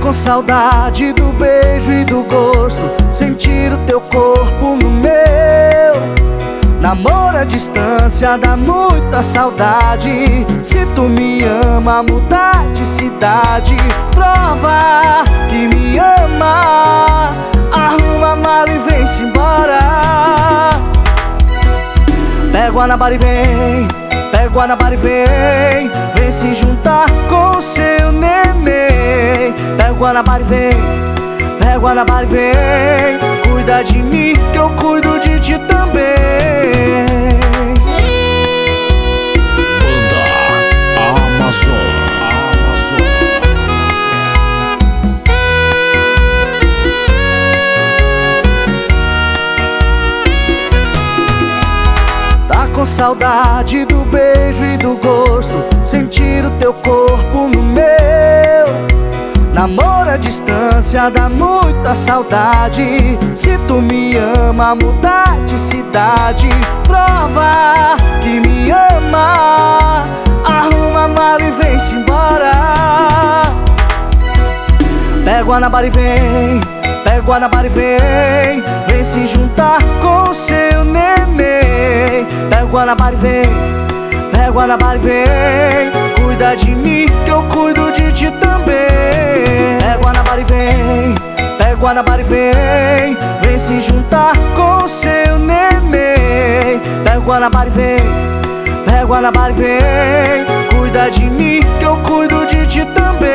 com saudade do beijo e do gosto, sentir o teu corpo no meu. Namoro à distância dá muita saudade. Se tu me ama, mudar de cidade. Prova que me ama. Arruma a mala e vem-se embora. Pega a Guanabara e vem, pega a Guanabara e vem. Vem se juntar com o seu neném. Pega a Guanabara e vem, pega a Guanabara e vem. Cuida de mim que eu cuido de ti também. Banda Amazon. Tá com saudade do beijo e do gosto, sentir o teu corpo no meu. Namoro à distância dá muita saudade. Se tu me ama, mudar de cidade. Prova que me ama. Arruma a mala e vem-se embora. Pega a Guanabara e vem, pega a Guanabara e vem. Vem se juntar com o seu neném. Pega a Guanabara e vem, pega a Guanabara e vem. Cuida de mim que eu cuido de ti também. Pega a Guanabara e vem, pega a Guanabara e vem. Vem se juntar com o seu neném. Pega a Guanabara e vem, pega a Guanabara e vem. Cuida de mim que eu cuido de ti também.